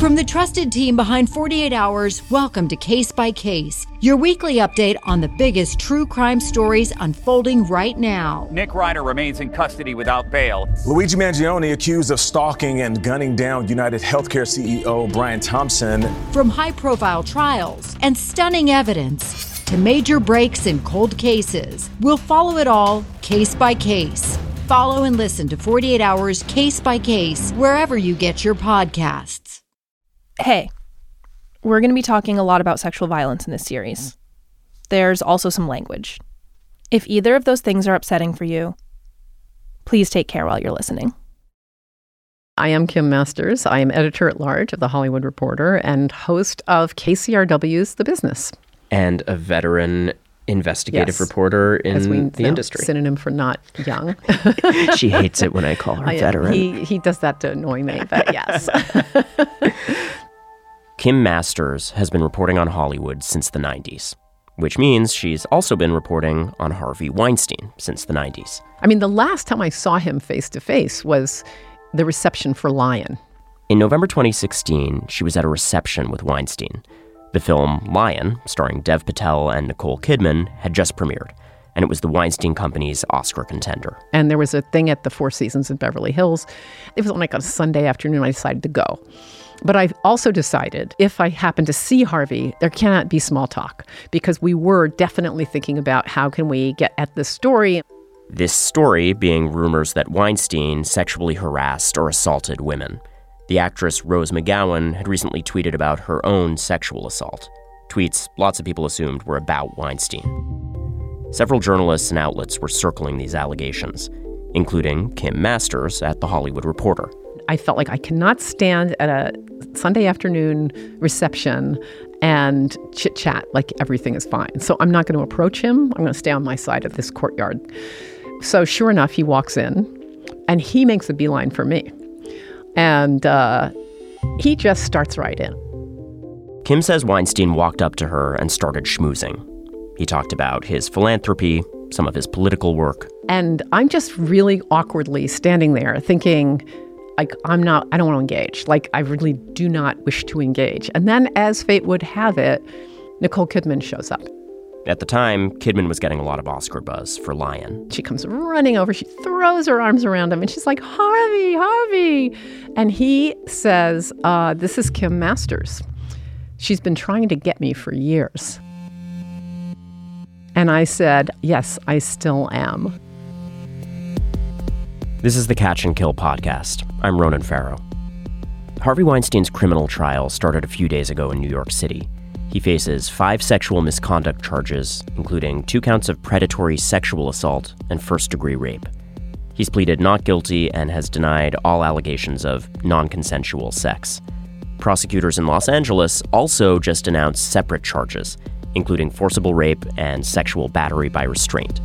From the trusted team behind 48 Hours, welcome to Case by Case, your weekly update on the biggest true crime stories unfolding right now. Nick Reiner remains in custody without bail. Luigi Mangione accused of stalking and gunning down United Healthcare CEO Brian Thompson. From high-profile trials and stunning evidence to major breaks in cold cases, we'll follow it all case by case. Follow and listen to 48 Hours Case by Case wherever you get your podcasts. Hey, we're going to be talking a lot about sexual violence in this series. There's also some language. If either of those things are upsetting for you, please take care while you're listening. I am Kim Masters. I am editor-at-large of The Hollywood Reporter and host of KCRW's The Business. And a veteran investigative reporter in the industry. Synonym for not young. She hates it when I call her veteran. He does that to annoy me, but yes. Kim Masters has been reporting on Hollywood since the 90s, which means she's also been reporting on Harvey Weinstein since the 90s. I mean, the last time I saw him face-to-face was the reception for Lion. In November 2016, she was at a reception with Weinstein. The film Lion, starring Dev Patel and Nicole Kidman, had just premiered, and it was the Weinstein Company's Oscar contender. And there was a thing at the Four Seasons in Beverly Hills. It was on like a Sunday afternoon. I decided to go. But I've also decided if I happen to see Harvey, there cannot be small talk, because we were definitely thinking about how can we get at this story. This story being rumors that Weinstein sexually harassed or assaulted women. The actress Rose McGowan had recently tweeted about her own sexual assault. Tweets lots of people assumed were about Weinstein. Several journalists and outlets were circling these allegations, including Kim Masters at The Hollywood Reporter. I felt like I cannot stand at a Sunday afternoon reception and chit-chat like everything is fine. So I'm not going to approach him. I'm going to stay on my side of this courtyard. So sure enough, he walks in, and he makes a beeline for me. And he just starts right in. Kim says Weinstein walked up to her and started schmoozing. He talked about his philanthropy, some of his political work. And I'm just really awkwardly standing there thinking, like, I don't want to engage. Like, I really do not wish to engage. And then, as fate would have it, Nicole Kidman shows up. At the time, Kidman was getting a lot of Oscar buzz for Lion. She comes running over. She throws her arms around him, and she's like, Harvey. And he says, this is Kim Masters. She's been trying to get me for years. And I said, yes, I still am. This is the Catch and Kill podcast. I'm Ronan Farrow. Harvey Weinstein's criminal trial started a few days ago in New York City. He faces 5 sexual misconduct charges, including 2 counts of predatory sexual assault and first-degree rape. He's pleaded not guilty and has denied all allegations of non-consensual sex. Prosecutors in Los Angeles also just announced separate charges, including forcible rape and sexual battery by restraint.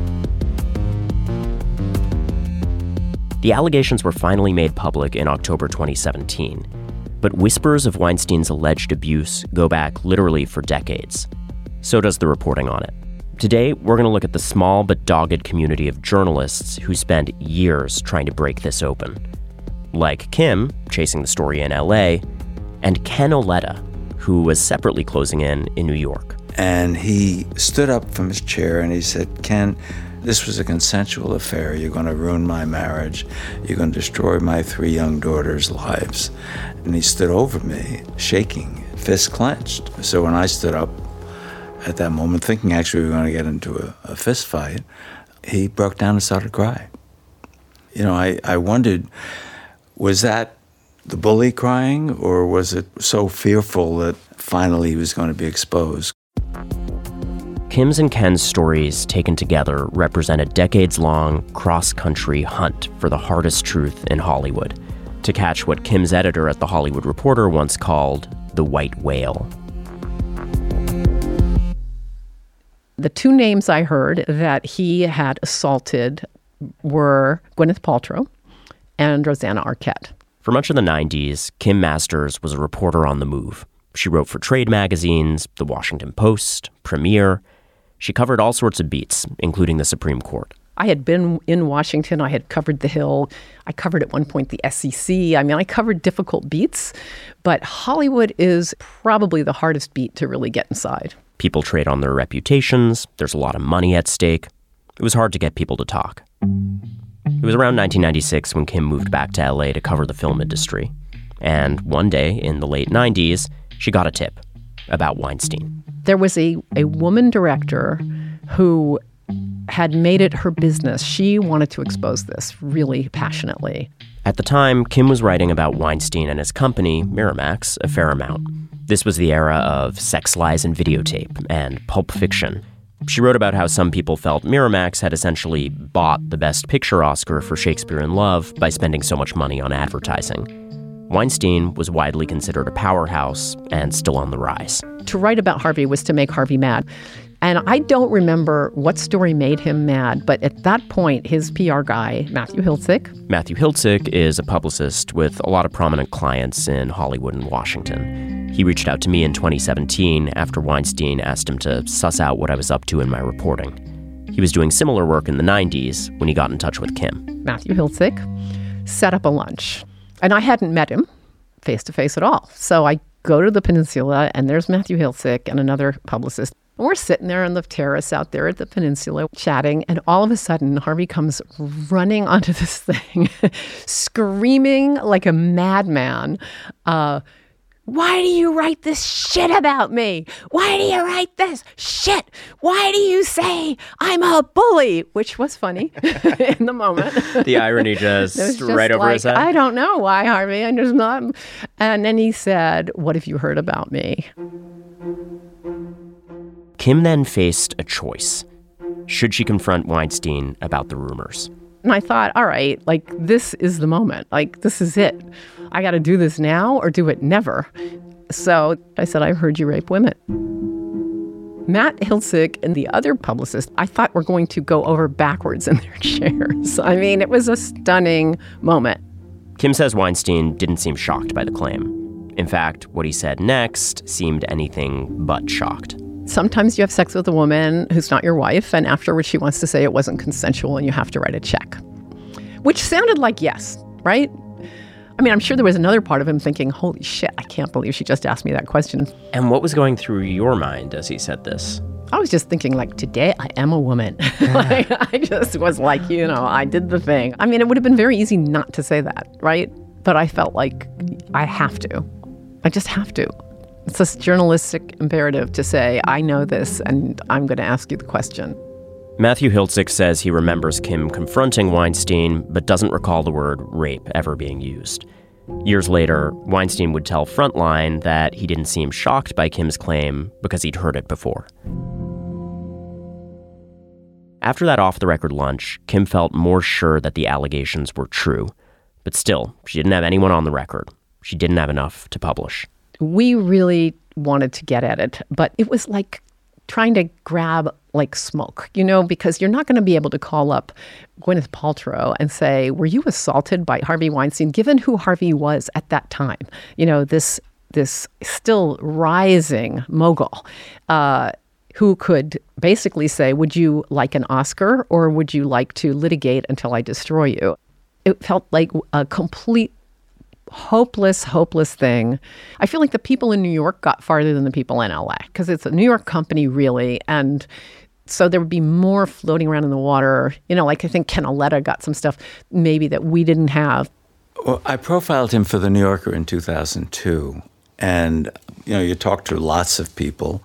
The allegations were finally made public in October 2017, but whispers of Weinstein's alleged abuse go back literally for decades. So does the reporting on it. Today, we're going to look at the small but dogged community of journalists who spent years trying to break this open. Like Kim, chasing the story in LA, and Ken Auletta, who was separately closing in New York. And he stood up from his chair and he said, Ken, this was a consensual affair. You're going to ruin my marriage. You're going to destroy my 3 young daughters' lives. And he stood over me, shaking, fist clenched. So when I stood up at that moment, thinking actually we were going to get into a fist fight, he broke down and started crying. You know, I wondered, was that the bully crying, or was it so fearful that finally he was going to be exposed? Kim's and Ken's stories taken together represent a decades-long cross-country hunt for the hardest truth in Hollywood, to catch what Kim's editor at The Hollywood Reporter once called the white whale. The 2 names I heard that he had assaulted were Gwyneth Paltrow and Rosanna Arquette. For much of the 90s, Kim Masters was a reporter on the move. She wrote for trade magazines, The Washington Post, Premiere. She covered all sorts of beats, including the Supreme Court. I had been in Washington. I had covered the Hill. I covered at one point the SEC. I mean, I covered difficult beats, but Hollywood is probably the hardest beat to really get inside. People trade on their reputations. There's a lot of money at stake. It was hard to get people to talk. It was around 1996 when Kim moved back to LA to cover the film industry. And one day in the late 90s, she got a tip about Weinstein. There was a woman director who had made it her business. She wanted to expose this really passionately. At the time, Kim was writing about Weinstein and his company, Miramax, a fair amount. This was the era of sex lies and videotape and Pulp Fiction. She wrote about how some people felt Miramax had essentially bought the Best Picture Oscar for Shakespeare in Love by spending so much money on advertising. Weinstein was widely considered a powerhouse and still on the rise. To write about Harvey was to make Harvey mad. And I don't remember what story made him mad, but at that point, his PR guy, Matthew Hiltzik. Matthew Hiltzik is a publicist with a lot of prominent clients in Hollywood and Washington. He reached out to me in 2017 after Weinstein asked him to suss out what I was up to in my reporting. He was doing similar work in the 90s when he got in touch with Kim. Matthew Hiltzik set up a lunch. And I hadn't met him face-to-face at all. So I go to the Peninsula, and there's Matthew Hiltzik and another publicist. And we're sitting there on the terrace out there at the Peninsula chatting, and all of a sudden, Harvey comes running onto this thing, screaming like a madman. Why do you write this shit about me? Why do you write this shit? Why do you say I'm a bully? Which was funny in the moment. The irony just right over his head. I don't know why, Harvey. I'm just not. And then he said, what have you heard about me? Kim then faced a choice. Should she confront Weinstein about the rumors? And I thought, all right, like, this is the moment. Like, this is it. I got to do this now or do it never. So I said, I heard you rape women. Matt Hiltzik and the other publicist, I thought were going to go over backwards in their chairs. I mean, it was a stunning moment. Kim says Weinstein didn't seem shocked by the claim. In fact, what he said next seemed anything but shocked. Sometimes you have sex with a woman who's not your wife, and afterwards she wants to say it wasn't consensual and you have to write a check. Which sounded like yes, right? I mean, I'm sure there was another part of him thinking, holy shit, I can't believe she just asked me that question. And what was going through your mind as he said this? I was just thinking, like, today I am a woman. Like, I just was like, I did the thing. I mean, it would have been very easy not to say that, right? But I felt like I have to. I just have to. It's a journalistic imperative to say, I know this, and I'm going to ask you the question. Matthew Hiltzik says he remembers Kim confronting Weinstein, but doesn't recall the word rape ever being used. Years later, Weinstein would tell Frontline that he didn't seem shocked by Kim's claim because he'd heard it before. After that off-the-record lunch, Kim felt more sure that the allegations were true. But still, she didn't have anyone on the record. She didn't have enough to publish. We really wanted to get at it, but it was like trying to grab like smoke, because you're not going to be able to call up Gwyneth Paltrow and say, were you assaulted by Harvey Weinstein, given who Harvey was at that time? This still rising mogul who could basically say, would you like an Oscar or would you like to litigate until I destroy you? It felt like a complete hopeless thing. I feel like the people in New York got farther than the people in LA because it's a New York company, really. And so there would be more floating around in the water. Like I think Ken Auletta got some stuff maybe that we didn't have. Well, I profiled him for The New Yorker in 2002. And, you talk to lots of people.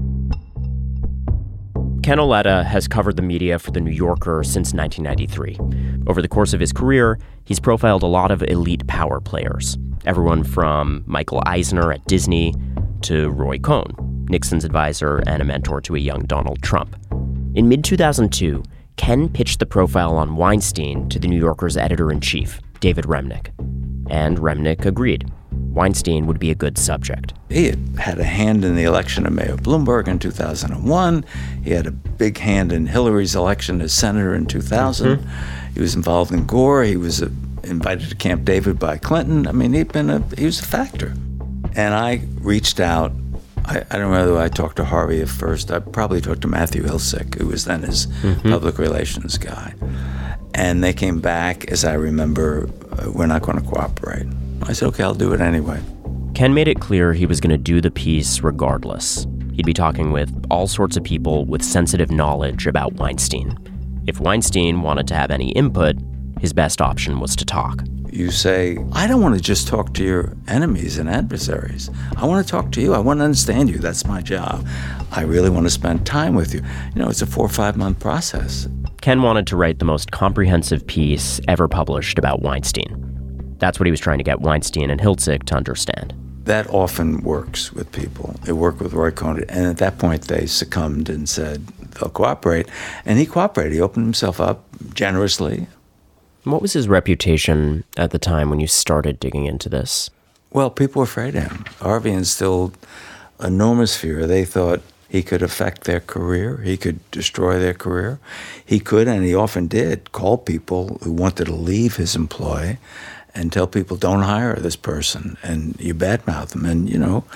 Ken Auletta has covered the media for The New Yorker since 1993. Over the course of his career, he's profiled a lot of elite power players, everyone from Michael Eisner at Disney to Roy Cohn, Nixon's advisor and a mentor to a young Donald Trump. In mid-2002, Ken pitched the profile on Weinstein to The New Yorker's editor-in-chief, David Remnick. And Remnick agreed. Weinstein would be a good subject. He had a hand in the election of Mayor Bloomberg in 2001. He had a big hand in Hillary's election as senator in 2000. Mm-hmm. He was involved in Gore. He was invited to Camp David by Clinton. I mean, he was a factor. And I reached out. I don't know whether I talked to Harvey at first. I probably talked to Matthew Hilsick, who was then his public relations guy. And they came back, as I remember, we're not going to cooperate. I said, okay, I'll do it anyway. Ken made it clear he was going to do the piece regardless. He'd be talking with all sorts of people with sensitive knowledge about Weinstein. If Weinstein wanted to have any input, his best option was to talk. You say, I don't want to just talk to your enemies and adversaries. I want to talk to you. I want to understand you. That's my job. I really want to spend time with you. You know, it's a 4 or 5 month process. Ken wanted to write the most comprehensive piece ever published about Weinstein. That's what he was trying to get Weinstein and Hiltzik to understand. That often works with people. It worked with Roy Cohn, and at that point they succumbed and said they'll cooperate. And he cooperated. He opened himself up generously. What was his reputation at the time when you started digging into this? Well, people were afraid of him. Harvey instilled enormous fear. They thought he could affect their career. He could destroy their career. He could, and he often did, call people who wanted to leave his employ and tell people, don't hire this person, and you badmouth them. And,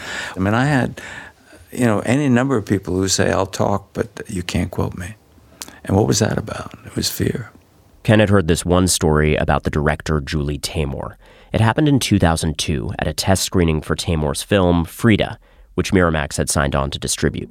I had, any number of people who say, I'll talk, but you can't quote me. And what was that about? It was fear. Ken had heard this one story about the director Julie Taymor. It happened in 2002 at a test screening for Taymor's film, Frida, which Miramax had signed on to distribute.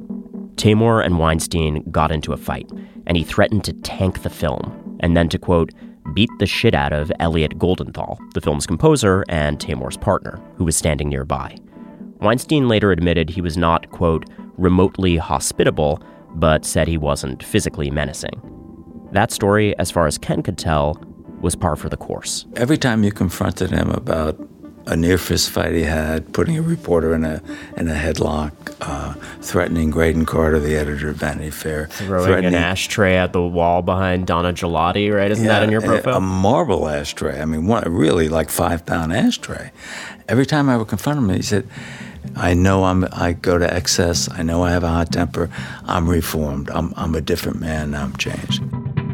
Taymor and Weinstein got into a fight, and he threatened to tank the film, and then to, quote, beat the shit out of Elliot Goldenthal, the film's composer and Taymor's partner, who was standing nearby. Weinstein later admitted he was not, quote, remotely hospitable, but said he wasn't physically menacing. That story, as far as Ken could tell, was par for the course. Every time you confronted him about a near fist fight he had, putting a reporter in a headlock, threatening Graydon Carter, the editor of Vanity Fair. Throwing an ashtray at the wall behind Donna Gelati, right? Isn't that in your profile? A marble ashtray. I mean, really like 5-pound ashtray. Every time I would confront him, he said, I know I go to excess. I know I have a hot temper. I'm reformed. I'm a different man. Now I'm changed.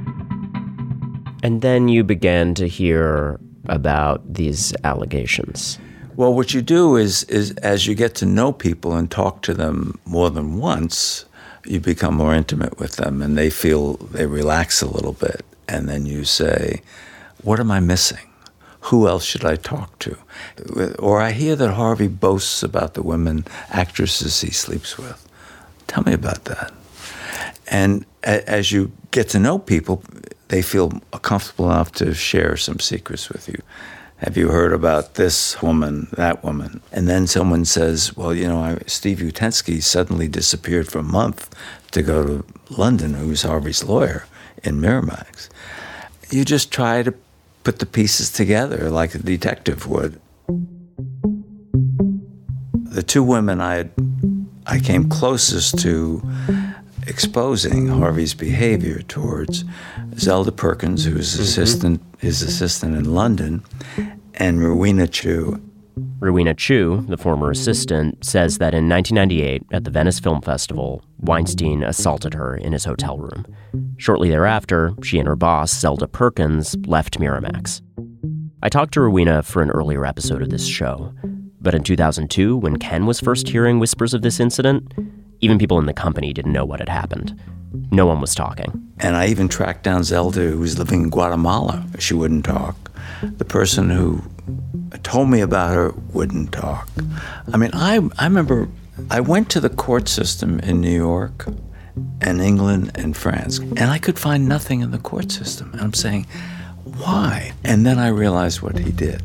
And then you began to hear about these allegations. Well, what you do is as you get to know people and talk to them more than once, you become more intimate with them and they relax a little bit. And then you say, what am I missing? Who else should I talk to? Or I hear that Harvey boasts about the women actresses he sleeps with. Tell me about that. And as you get to know people, they feel comfortable enough to share some secrets with you. Have you heard about this woman, that woman? And then someone says, well, Steve Utensky suddenly disappeared for a month to go to London, who's Harvey's lawyer in Miramax. You just try to put the pieces together like a detective would. The two women I came closest to exposing Harvey's behavior towards Zelda Perkins, who was his assistant in London, and Rowena Chu. Rowena Chu, the former assistant, says that in 1998 at the Venice Film Festival, Weinstein assaulted her in his hotel room. Shortly thereafter, she and her boss, Zelda Perkins, left Miramax. I talked to Rowena for an earlier episode of this show, but in 2002, when Ken was first hearing whispers of this incident, even people in the company didn't know what had happened. No one was talking. And I even tracked down Zelda, who was living in Guatemala. She wouldn't talk. The person who told me about her wouldn't talk. I mean, I remember I went to the court system in New York and England and France, and I could find nothing in the court system. And I'm saying, why? And then I realized what he did.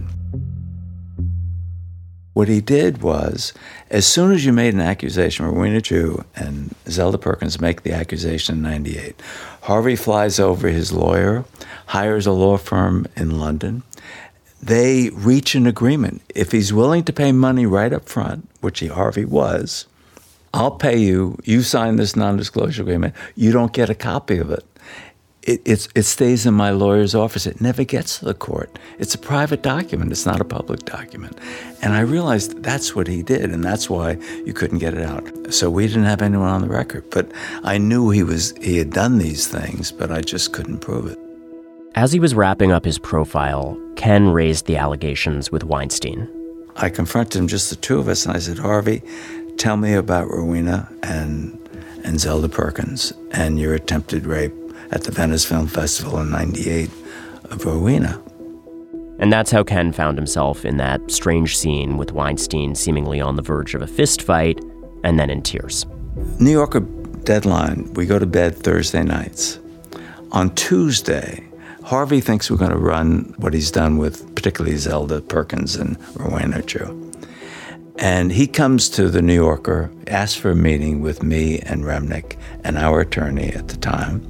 What he did was, as soon as you made an accusation, Rowena Chu and Zelda Perkins make the accusation in 98, Harvey flies over his lawyer, hires a law firm in London. They reach an agreement. If he's willing to pay money right up front, which Harvey was, I'll pay you. You sign this non-disclosure agreement. You don't get a copy of it. It stays in my lawyer's office. It never gets to the court. It's a private document. It's not a public document. And I realized that's what he did, and that's why you couldn't get it out. So we didn't have anyone on the record. But I knew he had done these things, but I just couldn't prove it. As he was wrapping up his profile, Ken raised the allegations with Weinstein. I confronted him, just the two of us, and I said, Harvey, tell me about Rowena and Zelda Perkins and your attempted rape at the Venice Film Festival in '98 of Rowena. And that's how Ken found himself in that strange scene with Weinstein seemingly on the verge of a fist fight and then in tears. New Yorker deadline, we go to bed Thursday nights. On Tuesday, Harvey thinks we're going to run what he's done with particularly Zelda Perkins and Rowena Chu. And he comes to the New Yorker, asks for a meeting with me and Remnick and our attorney at the time.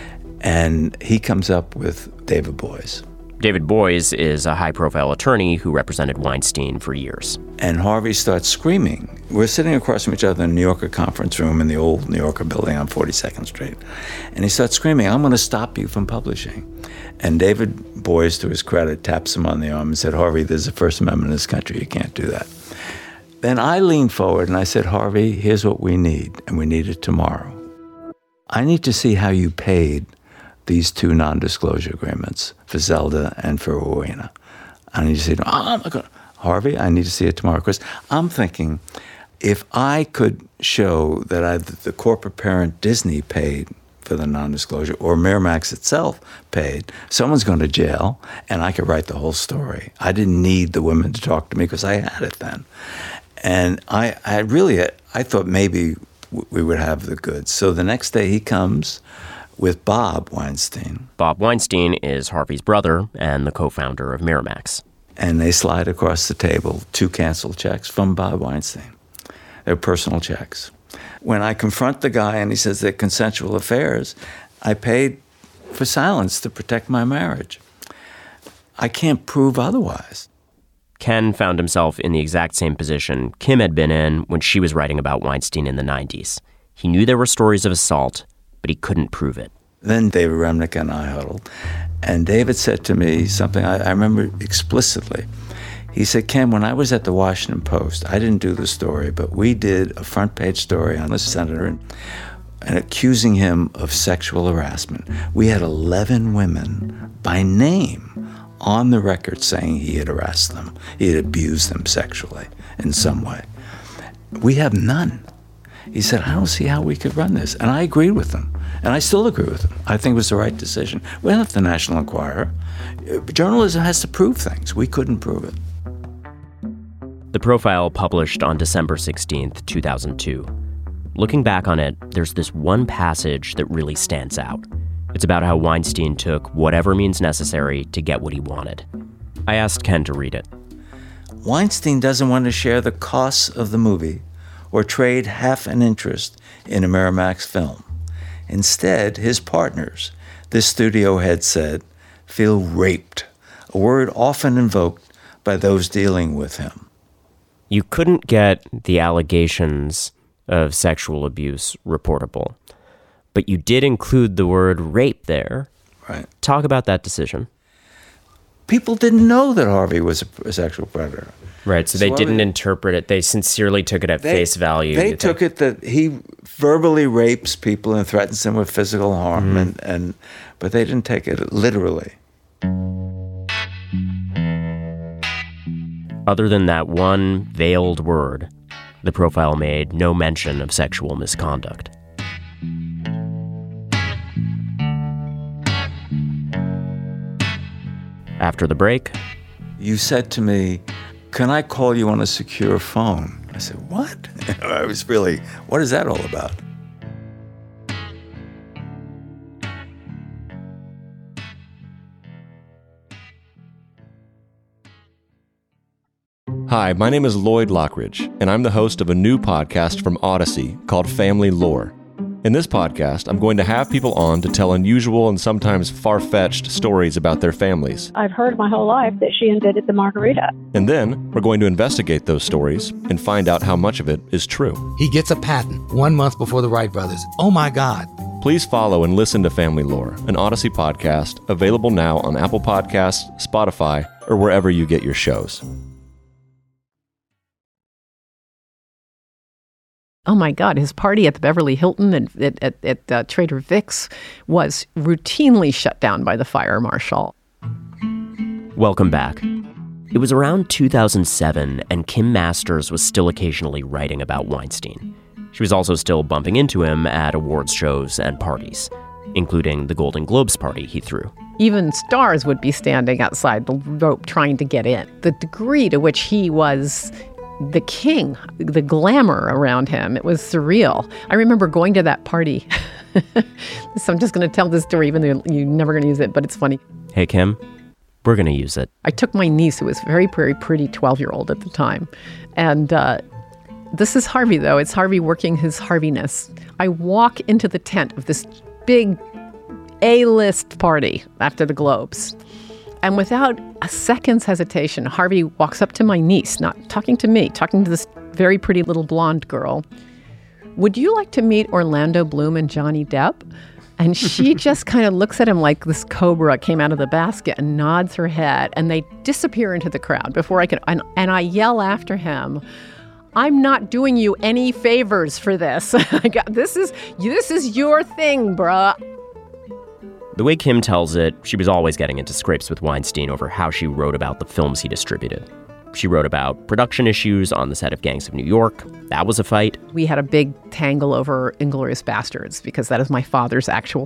And he comes up with David Boies. David Boies is a high-profile attorney who represented Weinstein for years. And Harvey starts screaming. We're sitting across from each other in the New Yorker conference room in the old New Yorker building on 42nd Street. And he starts screaming, "I'm going to stop you from publishing." And David Boies, to his credit, taps him on the arm and said, "Harvey, there's a First Amendment in this country. You can't do that." Then I leaned forward and I said, "Harvey, here's what we need, and we need it tomorrow. I need to see how you paid these two non-disclosure agreements for Zelda and for Rowena. I need to see it. I'm not gonna, Harvey, I need to see it tomorrow." Because I'm thinking, if I could show that the corporate parent Disney paid for the non-disclosure, or Miramax itself paid, someone's going to jail, and I could write the whole story. I didn't need the women to talk to me because I had it then. And I thought maybe we would have the goods. So the next day he comes with Bob Weinstein. Bob Weinstein is Harvey's brother and the co-founder of Miramax. And they slide across the table 2 canceled checks from Bob Weinstein. They're personal checks. When I confront the guy and he says they're consensual affairs, I paid for silence to protect my marriage. I can't prove otherwise. Ken found himself in the exact same position Kim had been in when she was writing about Weinstein in the 90s. He knew there were stories of assault, but he couldn't prove it. Then David Remnick and I huddled, and David said to me something I remember explicitly. He said, "Ken, when I was at the Washington Post, I didn't do the story, but we did a front-page story on a senator and accusing him of sexual harassment. We had 11 women by name on the record saying he had harassed them. He had abused them sexually in some way. We have none." He said, "I don't see how we could run this." And I agreed with him. And I still agree with him. I think it was the right decision. We left the National Enquirer. Journalism has to prove things. We couldn't prove it. The profile published on December 16th, 2002. Looking back on it, there's this one passage that really stands out. It's about how Weinstein took whatever means necessary to get what he wanted. I asked Ken to read it. "Weinstein doesn't want to share the costs of the movie or trade half an interest in a Miramax film. Instead, his partners, this studio head said, feel raped, a word often invoked by those dealing with him." You couldn't get the allegations of sexual abuse reportable, but you did include the word rape there. Right. Talk about that decision. People didn't know that Harvey was a sexual predator. Right, so they didn't interpret it. They sincerely took it at face value. They took it that he verbally rapes people and threatens them with physical harm, but they didn't take it literally. Other than that one veiled word, the profile made no mention of sexual misconduct. After the break, "You said to me, 'Can I call you on a secure phone?' I said, 'What?' I was really, what is that all about?" Hi, my name is Lloyd Lockridge, and I'm the host of a new podcast from Odyssey called Family Lore. In this podcast, I'm going to have people on to tell unusual and sometimes far-fetched stories about their families. I've heard my whole life that she invented the margarita. And then we're going to investigate those stories and find out how much of it is true. He gets a patent 1 month before the Wright brothers. Oh my God. Please follow and listen to Family Lore, an Odyssey podcast, available now on Apple Podcasts, Spotify, or wherever you get your shows. Oh my God, his party at the Beverly Hilton and at Trader Vic's was routinely shut down by the fire marshal. Welcome back. It was around 2007, and Kim Masters was still occasionally writing about Weinstein. She was also still bumping into him at awards shows and parties, including the Golden Globes party he threw. Even stars would be standing outside the rope trying to get in. The degree to which he was the king, the glamour around him, it was surreal. I remember going to that party. So I'm just going to tell this story, even though you're never going to use it, but it's funny. Hey, Kim, we're going to use it. I took my niece, who was a very, very pretty 12-year-old at the time. And this is Harvey, though. It's Harvey working his Harviness. I walk into the tent of this big A-list party after the Globes. And without a second's hesitation, Harvey walks up to my niece, not talking to me, talking to this very pretty little blonde girl. Would you like to meet Orlando Bloom and Johnny Depp? And she just kind of looks at him like this cobra came out of the basket and nods her head. And they disappear into the crowd before I can. And I yell after him, I'm not doing you any favors for this. This is your thing, bruh. The way Kim tells it, she was always getting into scrapes with Weinstein over how she wrote about the films he distributed. She wrote about production issues on the set of Gangs of New York. That was a fight. We had a big tangle over Inglourious Basterds because that is my father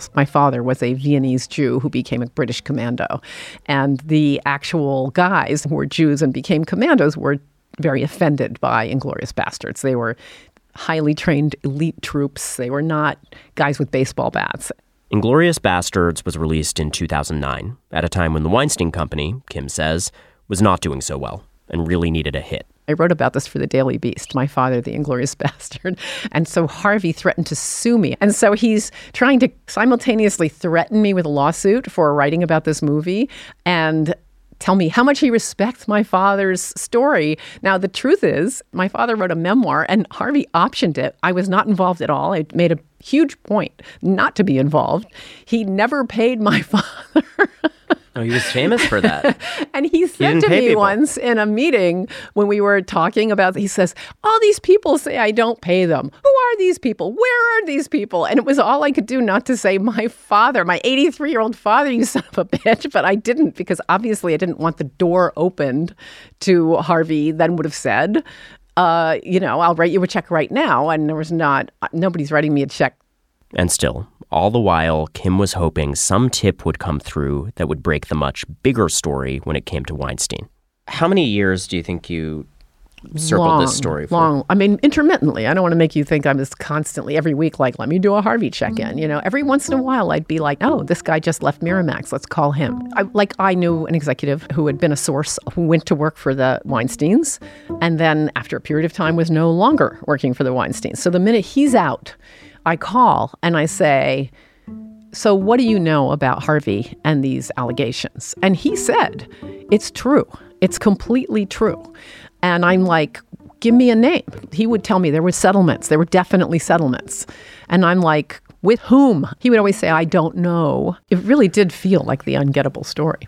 was a Viennese Jew who became a British commando. And the actual guys who were Jews and became commandos were very offended by Inglourious Basterds. They were highly trained elite troops. They were not guys with baseball bats. Inglourious Basterds was released in 2009, at a time when the Weinstein Company, Kim says, was not doing so well and really needed a hit. I wrote about this for the Daily Beast, my father, the Inglourious Bastard. And so Harvey threatened to sue me. And so he's trying to simultaneously threaten me with a lawsuit for writing about this movie and tell me how much he respects my father's story. Now, the truth is, my father wrote a memoir and Harvey optioned it. I was not involved at all. I made a huge point not to be involved. He never paid my father. Oh, he was famous for that. And he said to me once in a meeting when we were talking about, he says, all these people say I don't pay them. Who are these people? Where are these people? And it was all I could do not to say my father, my 83-year-old father, you son of a bitch. But I didn't, because obviously I didn't want the door opened to Harvey then would have said, I'll write you a check right now. And there was nobody's writing me a check. And still, all the while, Kim was hoping some tip would come through that would break the much bigger story when it came to Weinstein. How many years do you think you circled this story for? Long. I mean, intermittently. I don't want to make you think I'm just constantly, every week, like, let me do a Harvey check-in. Every once in a while, I'd be like, oh, this guy just left Miramax. Let's call him. I knew an executive who had been a source who went to work for the Weinsteins and then, after a period of time, was no longer working for the Weinsteins. So the minute he's out, I call and I say, so what do you know about Harvey and these allegations? And he said, it's true. It's completely true. And I'm like, give me a name. He would tell me there were settlements. There were definitely settlements. And I'm like, with whom? He would always say, I don't know. It really did feel like the ungettable story.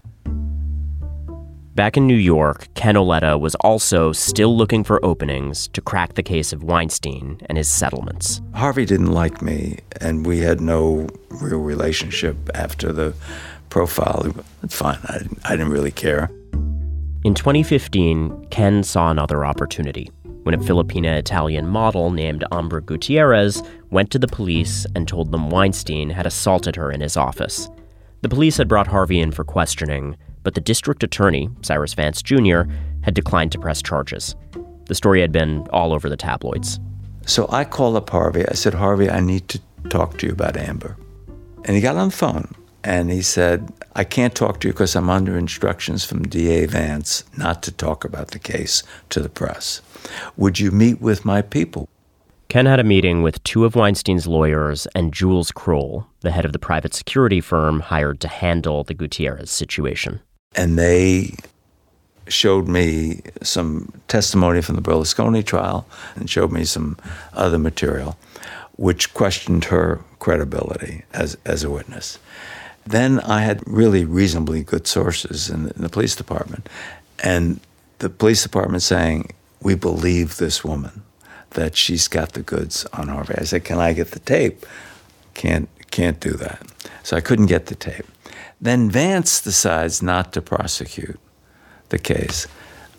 Back in New York, Ken Auletta was also still looking for openings to crack the case of Weinstein and his settlements. Harvey didn't like me, and we had no real relationship after the profile. It's fine. I didn't really care. In 2015, Ken saw another opportunity when a Filipina-Italian model named Ambra Gutierrez went to the police and told them Weinstein had assaulted her in his office. The police had brought Harvey in for questioning, but the district attorney, Cyrus Vance Jr., had declined to press charges. The story had been all over the tabloids. So I called up Harvey. I said, Harvey, I need to talk to you about Amber. And he got on the phone, and he said, I can't talk to you because I'm under instructions from DA Vance not to talk about the case to the press. Would you meet with my people? Ken had a meeting with two of Weinstein's lawyers and Jules Kroll, the head of the private security firm hired to handle the Gutierrez situation. And they showed me some testimony from the Berlusconi trial and showed me some other material, which questioned her credibility as a witness. Then I had really reasonably good sources in the police department. And the police department saying, we believe this woman, that she's got the goods on Harvey. I said, can I get the tape? Can't do that. So I couldn't get the tape. Then Vance decides not to prosecute the case.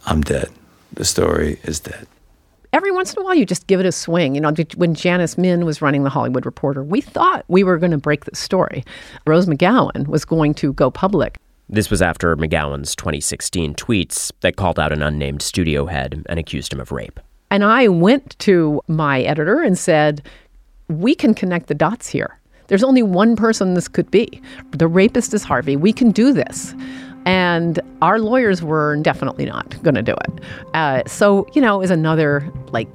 I'm dead. The story is dead. Every once in a while, you just give it a swing. You know, when Janice Min was running The Hollywood Reporter, we thought we were going to break the story. Rose McGowan was going to go public. This was after McGowan's 2016 tweets that called out an unnamed studio head and accused him of rape. And I went to my editor and said, we can connect the dots here. There's only one person this could be. The rapist is Harvey. We can do this. And our lawyers were definitely not going to do it. So, you know, it was another,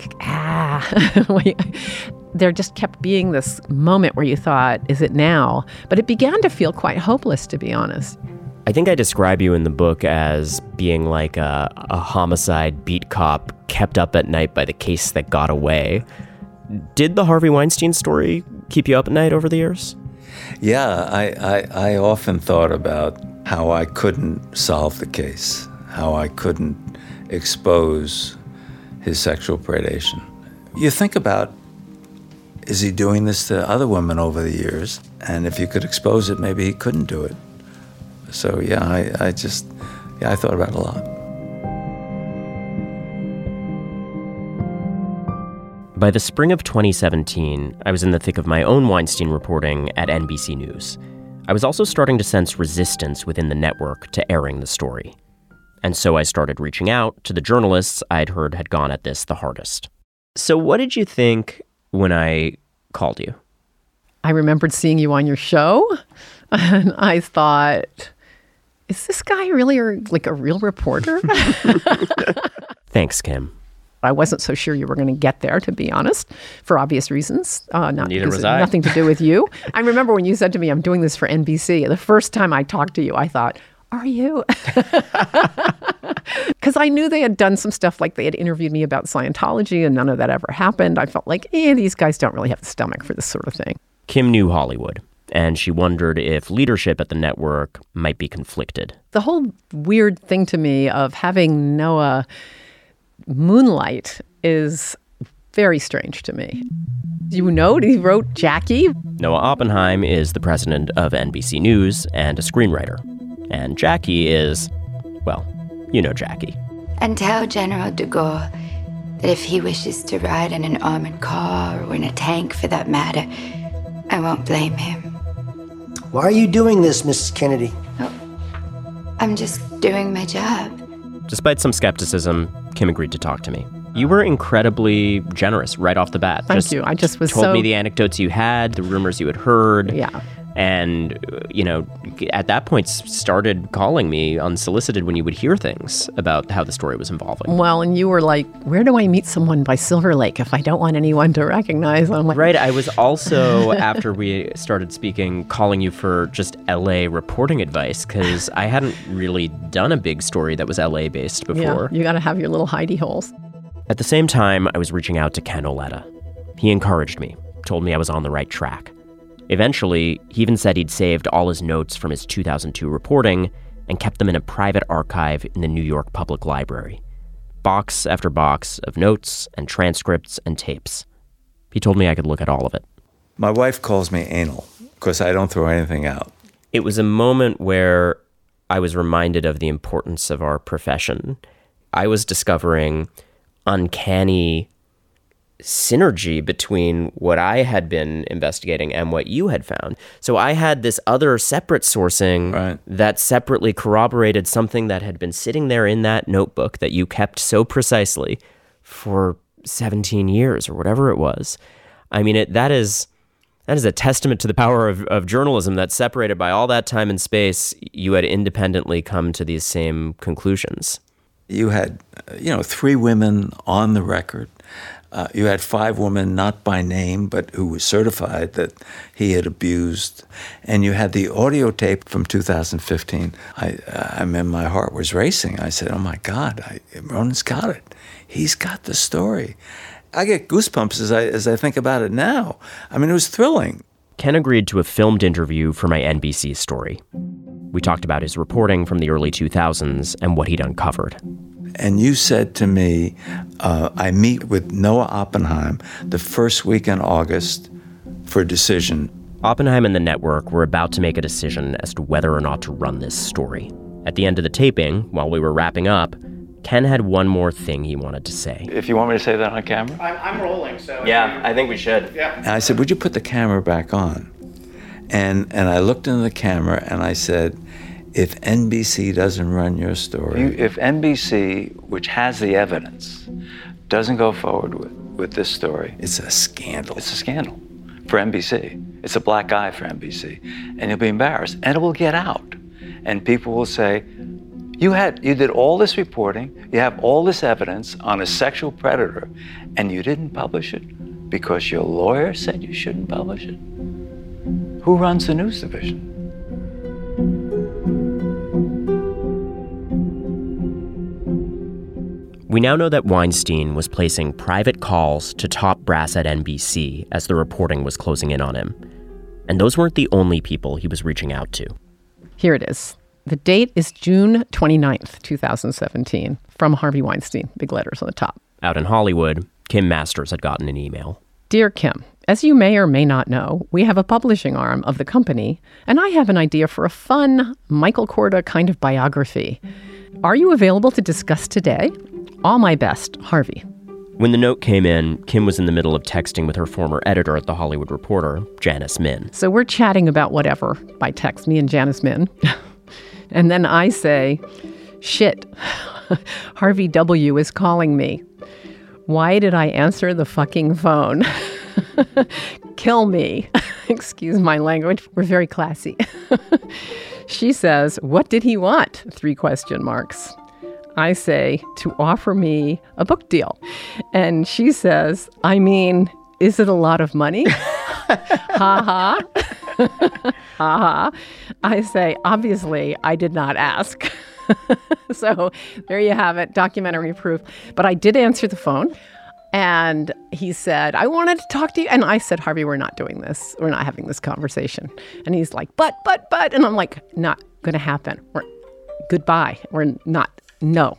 there just kept being this moment where you thought, is it now? But it began to feel quite hopeless, to be honest. I think I describe you in the book as being like a homicide beat cop kept up at night by the case that got away. Did the Harvey Weinstein story keep you up at night over the years? Yeah, I often thought about how I couldn't solve the case, how I couldn't expose his sexual predation. You think about, is he doing this to other women over the years? And if you could expose it, maybe he couldn't do it. So yeah, I thought about it a lot. By the spring of 2017, I was in the thick of my own Weinstein reporting at NBC News. I was also starting to sense resistance within the network to airing the story. And so I started reaching out to the journalists I'd heard had gone at this the hardest. So what did you think when I called you? I remembered seeing you on your show, and I thought, is this guy really like a real reporter? Thanks, Kim. I wasn't so sure you were going to get there, to be honest, for obvious reasons. Neither was I. Nothing to do with you. I remember when you said to me, I'm doing this for NBC. The first time I talked to you, I thought, are you? Because I knew they had done some stuff, like they had interviewed me about Scientology, and none of that ever happened. I felt like, these guys don't really have the stomach for this sort of thing. Kim knew Hollywood, and she wondered if leadership at the network might be conflicted. The whole weird thing to me of having Noah moonlight is very strange to me. You know, he wrote Jackie. Noah Oppenheim is the president of NBC News and a screenwriter. And Jackie is, well, you know Jackie. And tell General de Gaulle that if he wishes to ride in an armored car or in a tank for that matter, I won't blame him. Why are you doing this, Mrs. Kennedy? Oh, I'm just doing my job. Despite some skepticism, Kim agreed to talk to me. You were incredibly generous right off the bat. Thank you. I just was told me the anecdotes you had, the rumors you had heard. Yeah. And, you know, at that point started calling me unsolicited when you would hear things about how the story was evolving. Well, and you were like, where do I meet someone by Silver Lake if I don't want anyone to recognize? I'm like, right. I was also, after we started speaking, calling you for just LA reporting advice because I hadn't really done a big story that was LA based before. Yeah, you got to have your little hidey holes. At the same time, I was reaching out to Ken Auletta. He encouraged me, told me I was on the right track. Eventually, he even said he'd saved all his notes from his 2002 reporting and kept them in a private archive in the New York Public Library. Box after box of notes and transcripts and tapes. He told me I could look at all of it. My wife calls me anal because I don't throw anything out. It was a moment where I was reminded of the importance of our profession. I was discovering uncanny synergy between what I had been investigating and what you had found. So I had this other separate sourcing that separately corroborated something that had been sitting there in that notebook that you kept so precisely for 17 years or whatever it was. I mean, that is a testament to the power of journalism that's separated by all that time and space. You had independently come to these same conclusions. You had, 3 women on the record. You had 5 women, not by name, but who were certified that he had abused. And you had the audio tape from 2015. I mean, my heart was racing. I said, oh, my God, Ronan's got it. He's got the story. I get goosebumps as I think about it now. I mean, it was thrilling. Ken agreed to a filmed interview for my NBC story. We talked about his reporting from the early 2000s and what he'd uncovered. And you said to me, I meet with Noah Oppenheim the first week in August for a decision. Oppenheim and the network were about to make a decision as to whether or not to run this story. At the end of the taping, while we were wrapping up, Ken had one more thing he wanted to say. If you want me to say that on camera? I'm rolling, so... Yeah, I think we should. Yeah. And I said, would you put the camera back on? And I looked into the camera and I said, if NBC doesn't run your story... If NBC, which has the evidence, doesn't go forward with this story... It's a scandal. It's a scandal for NBC. It's a black eye for NBC. And you'll be embarrassed. And it will get out. And people will say, you did all this reporting, you have all this evidence on a sexual predator, and you didn't publish it because your lawyer said you shouldn't publish it? Who runs the news division? We now know that Weinstein was placing private calls to top brass at NBC as the reporting was closing in on him. And those weren't the only people he was reaching out to. Here it is. The date is June 29th, 2017, from Harvey Weinstein, big letters on the top. Out in Hollywood, Kim Masters had gotten an email. Dear Kim, as you may or may not know, we have a publishing arm of the company, and I have an idea for a fun Michael Korda kind of biography. Are you available to discuss today? All my best, Harvey. When the note came in, Kim was in the middle of texting with her former editor at The Hollywood Reporter, Janice Min. So we're chatting about whatever by text, me and Janice Min. And then I say, shit, Harvey W. is calling me. Why did I answer the fucking phone? Kill me. Excuse my language. We're very classy. She says, what did he want? 3 question marks. I say, to offer me a book deal. And she says, I mean, is it a lot of money? Ha ha. Ha ha. I say, obviously, I did not ask. So there you have it, documentary proof. But I did answer the phone. And he said, I wanted to talk to you. And I said, Harvey, we're not doing this. We're not having this conversation. And he's like, but. And I'm like, not going to happen. Goodbye. We're not. No.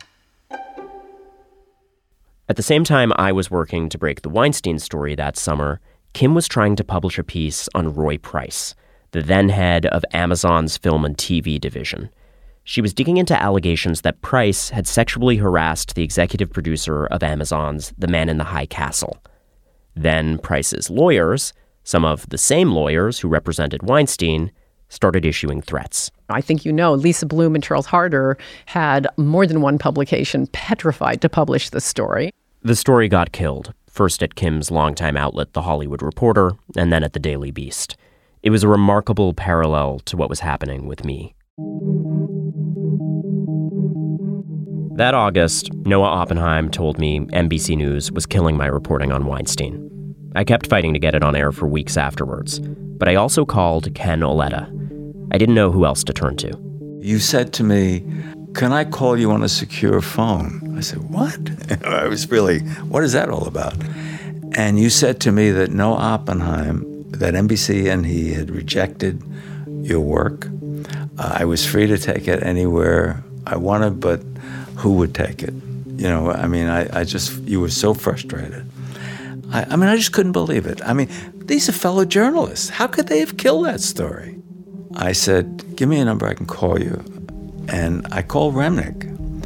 At the same time I was working to break the Weinstein story that summer, Kim was trying to publish a piece on Roy Price, the then head of Amazon's film and TV division. She was digging into allegations that Price had sexually harassed the executive producer of Amazon's The Man in the High Castle. Then Price's lawyers, some of the same lawyers who represented Weinstein, started issuing threats. I think you know, Lisa Bloom and Charles Harder had more than one publication petrified to publish the story. The story got killed, first at Kim's longtime outlet, The Hollywood Reporter, and then at The Daily Beast. It was a remarkable parallel to what was happening with me. That August, Noah Oppenheim told me NBC News was killing my reporting on Weinstein. I kept fighting to get it on air for weeks afterwards, but I also called Ken Auletta. I didn't know who else to turn to. You said to me, can I call you on a secure phone? I said, what? I was really, what is that all about? And you said to me that Noah Oppenheim, that NBC and he had rejected your work. I was free to take it anywhere I wanted, but who would take it? You know, I mean, you were so frustrated. I just couldn't believe it. I mean, these are fellow journalists. How could they have killed that story? I said, give me a number I can call you. And I called Remnick,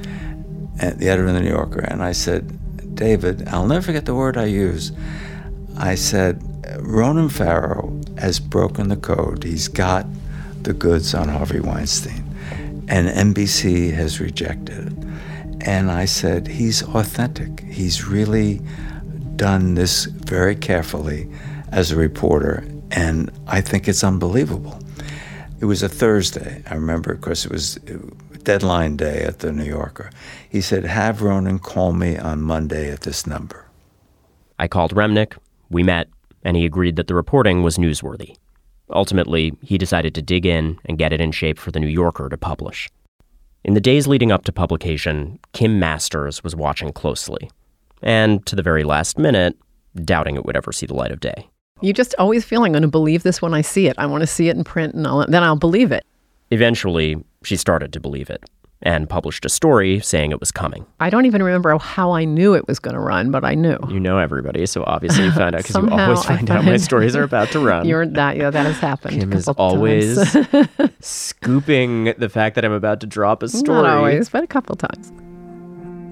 the editor of The New Yorker, and I said, David, I'll never forget the word I used. I said, Ronan Farrow has broken the code. He's got the goods on Harvey Weinstein, and NBC has rejected it. And I said, he's authentic. He's really done this very carefully as a reporter, and I think it's unbelievable. It was a Thursday, I remember, because it was deadline day at The New Yorker. He said, have Ronan call me on Monday at this number. I called Remnick, we met, and he agreed that the reporting was newsworthy. Ultimately, he decided to dig in and get it in shape for The New Yorker to publish. In the days leading up to publication, Kim Masters was watching closely, and to the very last minute, doubting it would ever see the light of day. You just always feel I'm going to believe this when I see it. I want to see it in print, and then I'll believe it. Eventually, she started to believe it, and published a story saying it was coming. I don't even remember how I knew it was going to run, but I knew. You know everybody, so obviously you found out, because you always find out my stories are about to run. That has happened. Kim is always scooping the fact that I'm about to drop a story. Not always, but a couple times.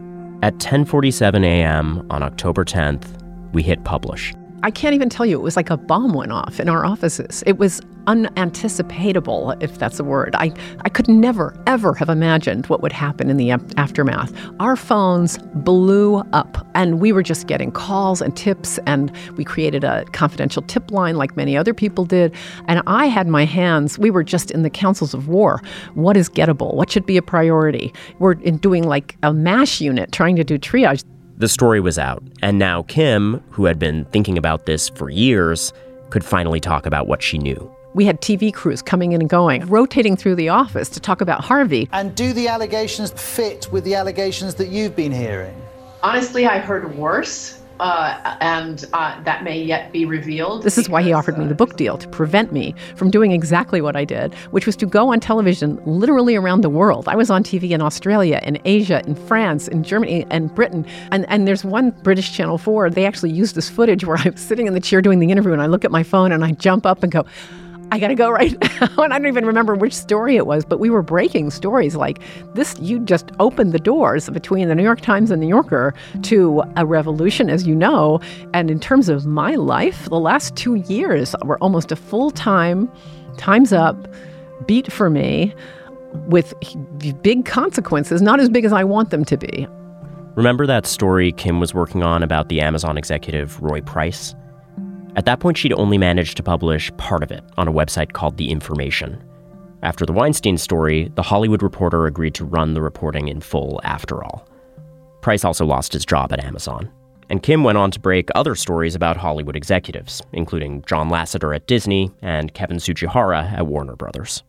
At 10:47 a.m. on October 10th, we hit publish. I can't even tell you, it was like a bomb went off in our offices. It was unanticipatable, if that's a word. I could never, ever have imagined what would happen in the aftermath. Our phones blew up, and we were just getting calls and tips, and we created a confidential tip line like many other people did. And I had my hands, we were just in the councils of war. What is gettable? What should be a priority? We're doing like a MASH unit, trying to do triage. The story was out, and now Kim, who had been thinking about this for years, could finally talk about what she knew. We had TV crews coming in and going, rotating through the office to talk about Harvey. And do the allegations fit with the allegations that you've been hearing? Honestly, I heard worse, and that may yet be revealed. This is why he offered me the book deal, to prevent me from doing exactly what I did, which was to go on television literally around the world. I was on TV in Australia, in Asia, in France, in Germany, and Britain. And there's one British Channel 4, they actually used this footage where I'm sitting in the chair doing the interview, and I look at my phone and I jump up and go, I gotta go right now. And I don't even remember which story it was, but we were breaking stories like this. You just opened the doors between the New York Times and the New Yorker to a revolution, as you know. And in terms of my life, the last 2 years were almost a full-time, time's up, beat for me with big consequences, not as big as I want them to be. Remember that story Kim was working on about the Amazon executive Roy Price? At that point, she'd only managed to publish part of it on a website called The Information. After the Weinstein story, The Hollywood Reporter agreed to run the reporting in full after all. Price also lost his job at Amazon. And Kim went on to break other stories about Hollywood executives, including John Lasseter at Disney and Kevin Tsujihara at Warner Brothers.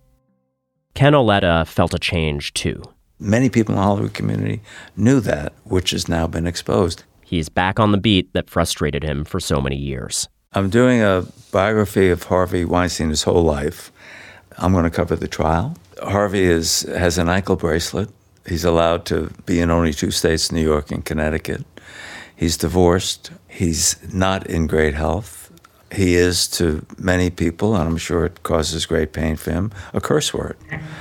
Ken Auletta felt a change, too. Many people in the Hollywood community knew that, which has now been exposed. He's back on the beat that frustrated him for so many years. I'm doing a biography of Harvey Weinstein his whole life. I'm going to cover the trial. Harvey has an ankle bracelet. He's allowed to be in only 2 states, New York and Connecticut. He's divorced. He's not in great health. He is, to many people, and I'm sure it causes great pain for him, a curse word.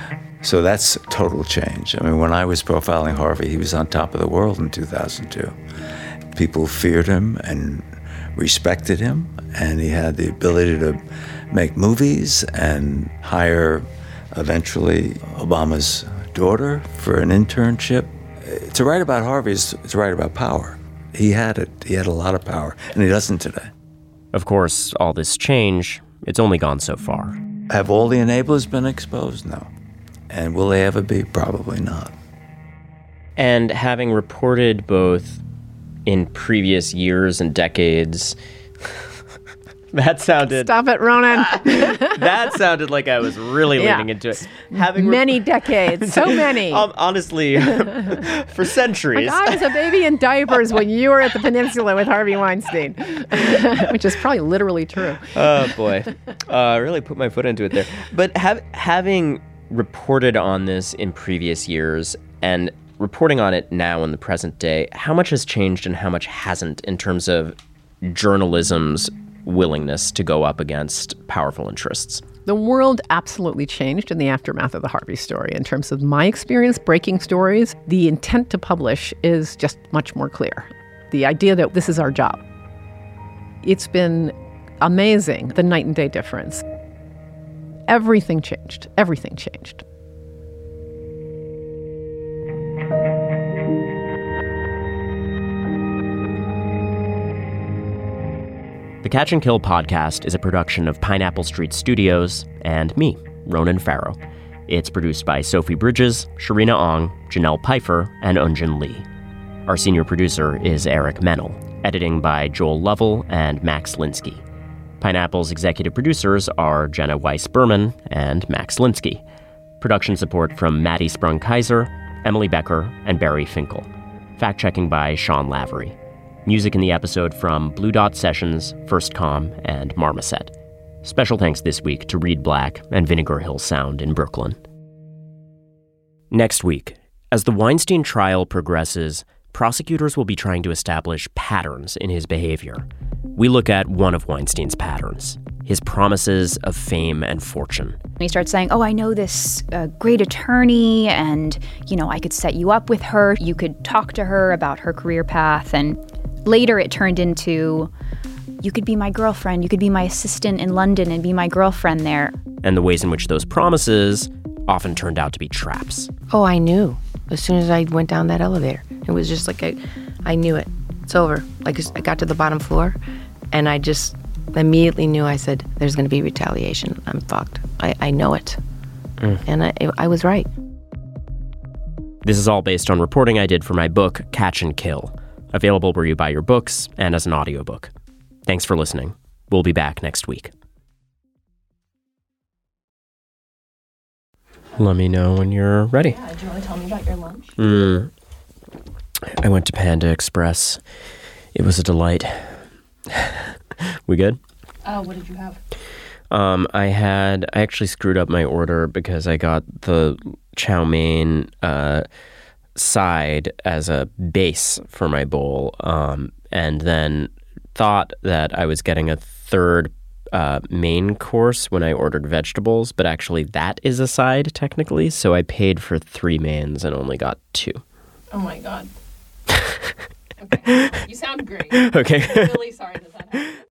So that's a total change. I mean, when I was profiling Harvey, he was on top of the world in 2002. People feared him and respected him, and he had the ability to make movies and hire, eventually, Obama's daughter for an internship. To write about Harvey is to write about power. He had it. He had a lot of power, and he doesn't today. Of course, all this change, it's only gone so far. Have all the enablers been exposed? No. And will they ever be? Probably not. And having reported both in previous years and decades, that sounded... Stop it, Ronan. That sounded like I was really leaning into it. Having many decades, so many. Honestly, for centuries. Like, I was a baby in diapers when you were at the Peninsula with Harvey Weinstein, which is probably literally true. Oh, boy. I really put my foot into it there. But having reported on this in previous years and reporting on it now in the present day, how much has changed and how much hasn't in terms of journalism's willingness to go up against powerful interests? The world absolutely changed in the aftermath of the Harvey story. In terms of my experience breaking stories, the intent to publish is just much more clear. The idea that this is our job. It's been amazing, the night and day difference. Everything changed. Everything changed. The Catch and Kill podcast is a production of Pineapple Street Studios and me, Ronan Farrow. It's produced by Sophie Bridges, Sharina Ong, Janelle Pfeiffer, and Unjin Lee. Our senior producer is Eric Mennel, editing by Joel Lovell and Max Linsky. Pineapple's executive producers are Jenna Weiss-Berman and Max Linsky. Production support from Maddie Sprung-Kaiser, Emily Becker, and Barry Finkel. Fact-checking by Sean Lavery. Music in the episode from Blue Dot Sessions, First Com, and Marmoset. Special thanks this week to Reed Black and Vinegar Hill Sound in Brooklyn. Next week, as the Weinstein trial progresses, prosecutors will be trying to establish patterns in his behavior. We look at one of Weinstein's patterns, his promises of fame and fortune. He starts saying, oh, I know this great attorney, and, I could set you up with her. You could talk to her about her career path. And later it turned into, you could be my girlfriend. You could be my assistant in London and be my girlfriend there. And the ways in which those promises often turned out to be traps. Oh, I knew. As soon as I went down that elevator, it was just like I knew it. It's over. Like I got to the bottom floor, and I just immediately knew. I said, there's going to be retaliation. I'm fucked. I know it. And I was right. This is all based on reporting I did for my book, Catch and Kill, available where you buy your books and as an audiobook. Thanks for listening. We'll be back next week. Let me know when you're ready. Yeah, do you want to tell me about your lunch? I went to Panda Express. It was a delight. We good? What did you have? I actually screwed up my order because I got the chow mein side as a base for my bowl, and then thought that I was getting a third main course when I ordered vegetables, but actually that is a side technically, so I paid for 3 mains and only got 2. Oh my God. Okay. You sound great. Okay. I'm really sorry that happened.